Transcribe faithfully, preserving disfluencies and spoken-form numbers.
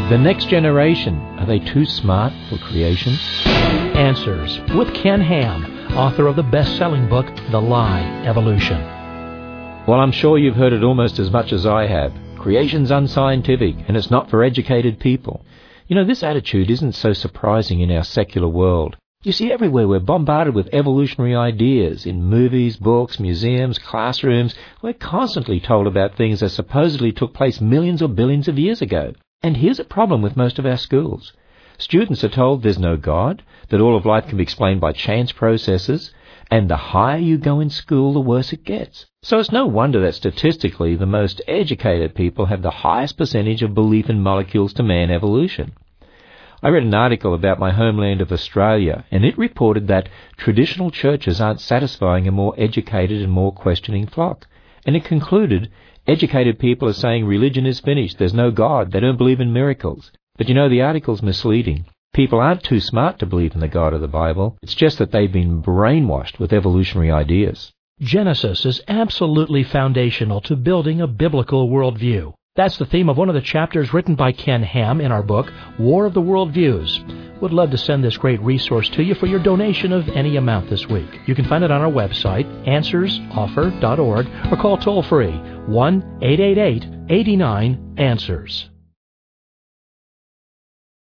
The next generation, are they too smart for creation? Answers with Ken Ham, author of the best-selling book, The Lie, Evolution. Well, I'm sure you've heard it almost as much as I have. Creation's unscientific, and it's not for educated people. You know, this attitude isn't so surprising in our secular world. You see, everywhere we're bombarded with evolutionary ideas. In movies, books, museums, classrooms, we're constantly told about things that supposedly took place millions or billions of years ago. And here's a problem with most of our schools. Students are told there's no God, that all of life can be explained by chance processes, and the higher you go in school, the worse it gets. So it's no wonder that statistically the most educated people have the highest percentage of belief in molecules to man evolution. I read an article about my homeland of Australia, and it reported that traditional churches aren't satisfying a more educated and more questioning flock. And it concluded, educated people are saying religion is finished, there's no God, they don't believe in miracles. But you know, the article's misleading. People aren't too smart to believe in the God of the Bible. It's just that they've been brainwashed with evolutionary ideas. Genesis is absolutely foundational to building a biblical worldview. That's the theme of one of the chapters written by Ken Ham in our book, War of the Worldviews. Would love to send this great resource to you for your donation of any amount this week. You can find it on our website, answers offer dot org, or call toll-free one eight eight eight, eight nine, answers.